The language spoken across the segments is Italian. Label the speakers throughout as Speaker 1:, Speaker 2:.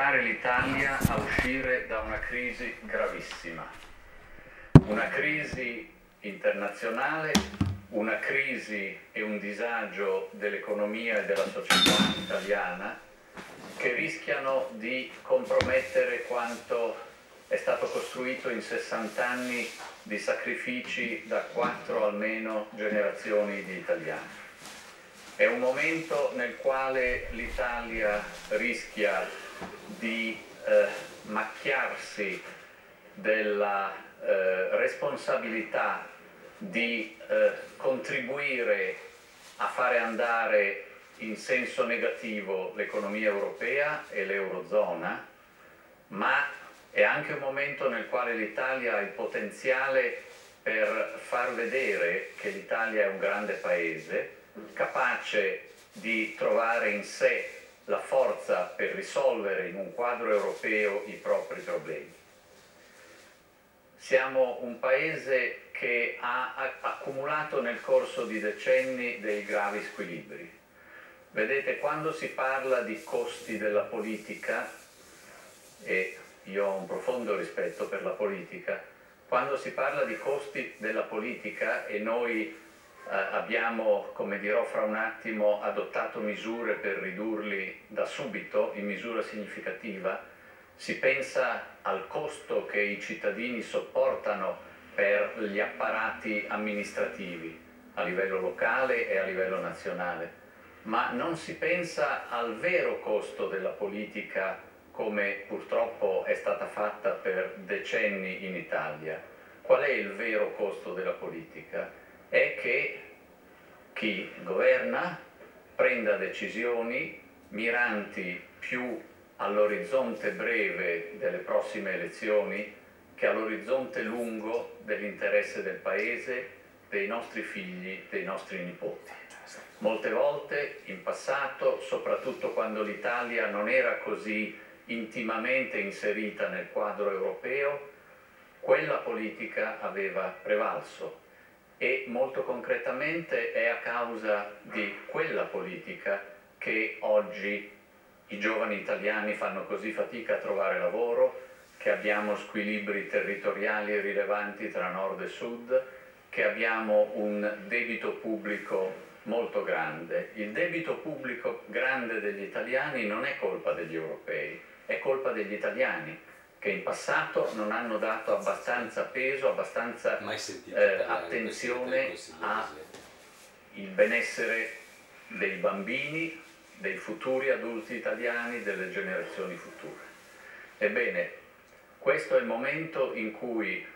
Speaker 1: aiutare l'Italia a uscire da una crisi gravissima, una crisi internazionale, una crisi e un disagio dell'economia e della società italiana che rischiano di compromettere quanto è stato costruito in 60 anni di sacrifici da 4 almeno generazioni di italiani. È un momento nel quale l'Italia rischia di macchiarsi della responsabilità di contribuire a fare andare in senso negativo l'economia europea e l'Eurozona, ma è anche un momento nel quale l'Italia ha il potenziale per far vedere che l'Italia è un grande paese, capace di trovare in sé la forza per risolvere in un quadro europeo i propri problemi. Siamo un paese che ha accumulato nel corso di decenni dei gravi squilibri. Vedete, quando si parla di costi della politica, e io ho un profondo rispetto per la politica, quando si parla di costi della politica e noi abbiamo, come dirò fra un attimo, adottato misure per ridurli da subito in misura significativa, si pensa al costo che i cittadini sopportano per gli apparati amministrativi a livello locale e a livello nazionale, ma non si pensa al vero costo della politica come purtroppo è stata fatta per decenni in Italia. Qual è il vero costo della politica? È che chi governa prenda decisioni miranti più all'orizzonte breve delle prossime elezioni che all'orizzonte lungo dell'interesse del Paese, dei nostri figli, dei nostri nipoti. Molte volte in passato, soprattutto quando l'Italia non era così intimamente inserita nel quadro europeo, quella politica aveva prevalso e molto concretamente è a causa di quella politica che oggi i giovani italiani fanno così fatica a trovare lavoro, che abbiamo squilibri territoriali rilevanti tra nord e sud, che abbiamo un debito pubblico molto grande. Il debito pubblico grande degli italiani non è colpa degli europei, è colpa degli italiani che in passato non hanno dato abbastanza peso, abbastanza attenzione al benessere dei bambini, dei futuri adulti italiani, delle generazioni future. Ebbene, questo è il momento in cui,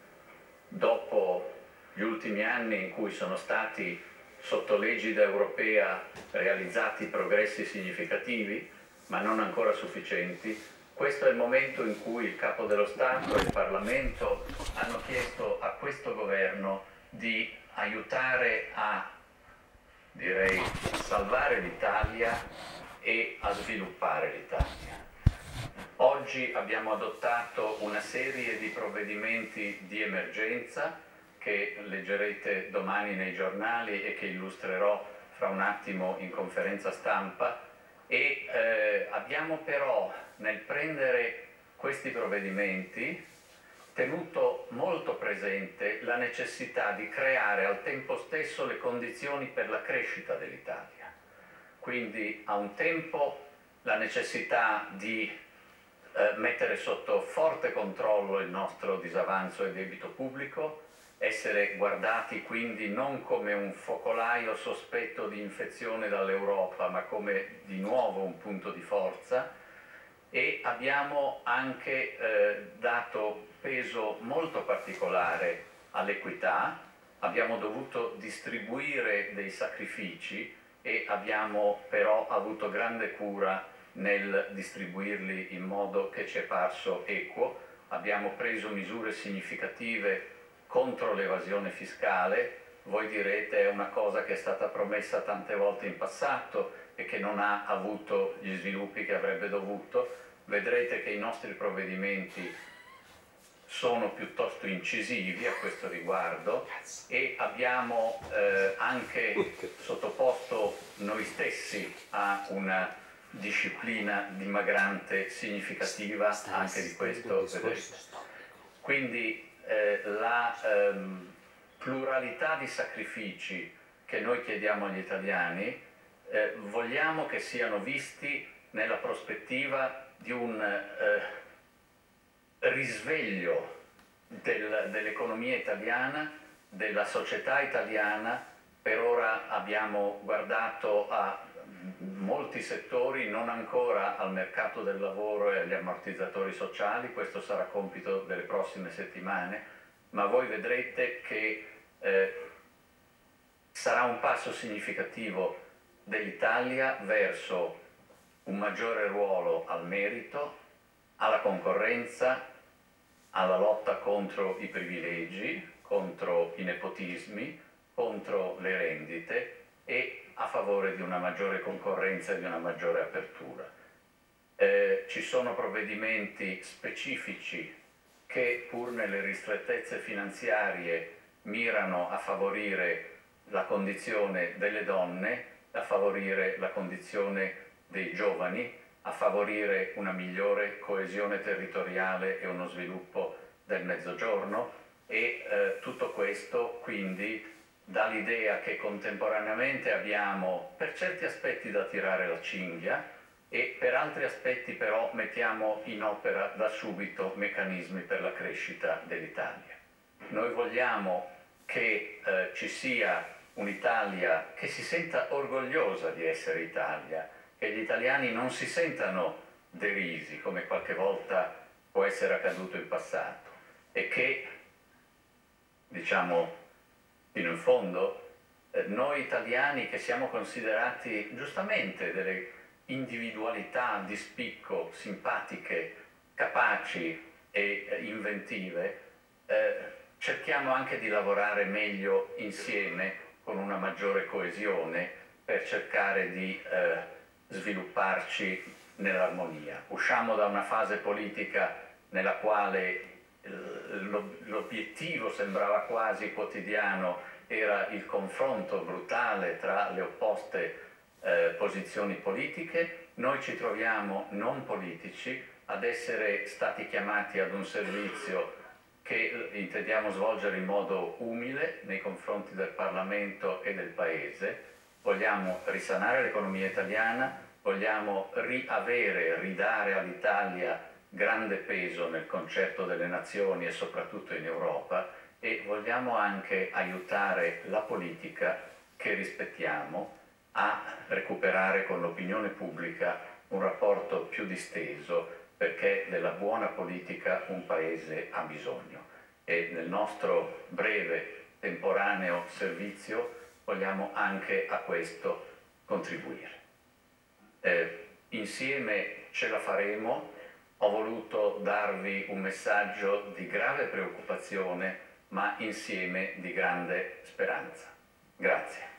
Speaker 1: dopo gli ultimi anni in cui sono stati sotto l'egida europea realizzati progressi significativi, ma non ancora sufficienti, questo è il momento in cui il Capo dello Stato e il Parlamento hanno chiesto a questo governo di aiutare a, direi, salvare l'Italia e a sviluppare l'Italia. Oggi abbiamo adottato una serie di provvedimenti di emergenza che leggerete domani nei giornali e che illustrerò fra un attimo in conferenza stampa e abbiamo però nel prendere questi provvedimenti tenuto molto presente la necessità di creare al tempo stesso le condizioni per la crescita dell'Italia. Quindi a un tempo la necessità di mettere sotto forte controllo il nostro disavanzo e debito pubblico, essere guardati quindi non come un focolaio sospetto di infezione dall'Europa, ma come di nuovo un punto di forza, e abbiamo anche dato peso molto particolare all'equità, abbiamo dovuto distribuire dei sacrifici e abbiamo però avuto grande cura nel distribuirli in modo che ci è parso equo. Abbiamo preso misure significative contro l'evasione fiscale. Voi direte è una cosa che è stata promessa tante volte in passato e che non ha avuto gli sviluppi che avrebbe dovuto. Vedrete che i nostri provvedimenti sono piuttosto incisivi a questo riguardo e abbiamo anche sottoposto noi stessi a una disciplina dimagrante significativa anche di questo vedrete. Quindi la pluralità di sacrifici che noi chiediamo agli italiani vogliamo che siano visti nella prospettiva di un risveglio dell'economia italiana, della società italiana. Per ora abbiamo guardato a molti settori, non ancora al mercato del lavoro e agli ammortizzatori sociali, questo sarà compito delle prossime settimane, ma voi vedrete che sarà un passo significativo dell'Italia verso un maggiore ruolo al merito, alla concorrenza, alla lotta contro i privilegi, contro i nepotismi, contro le rendite e a favore di una maggiore concorrenza e di una maggiore apertura. Ci sono provvedimenti specifici che, pur nelle ristrettezze finanziarie, mirano a favorire la condizione delle donne, a favorire la condizione dei giovani, a favorire una migliore coesione territoriale e uno sviluppo del Mezzogiorno e tutto questo quindi dà l'idea che contemporaneamente abbiamo per certi aspetti da tirare la cinghia e per altri aspetti però mettiamo in opera da subito meccanismi per la crescita dell'Italia. Noi vogliamo che ci sia un'Italia che si senta orgogliosa di essere Italia, che gli italiani non si sentano derisi come qualche volta può essere accaduto in passato e che, diciamo fino in fondo, noi italiani che siamo considerati giustamente delle individualità di spicco, simpatiche, capaci e inventive, cerchiamo anche di lavorare meglio insieme con una maggiore coesione per cercare di svilupparci nell'armonia. Usciamo da una fase politica nella quale l'obiettivo sembrava quasi quotidiano, era il confronto brutale tra le opposte posizioni politiche. Noi ci troviamo non politici ad essere stati chiamati ad un servizio che intendiamo svolgere in modo umile nei confronti del Parlamento e del Paese. Vogliamo risanare l'economia italiana, vogliamo ridare all'Italia grande peso nel concerto delle nazioni e soprattutto in Europa e vogliamo anche aiutare la politica che rispettiamo a recuperare con l'opinione pubblica un rapporto più disteso perché della buona politica un paese ha bisogno e nel nostro breve temporaneo servizio vogliamo anche a questo contribuire. Insieme ce la faremo. Ho voluto darvi un messaggio di grave preoccupazione, ma insieme di grande speranza. Grazie.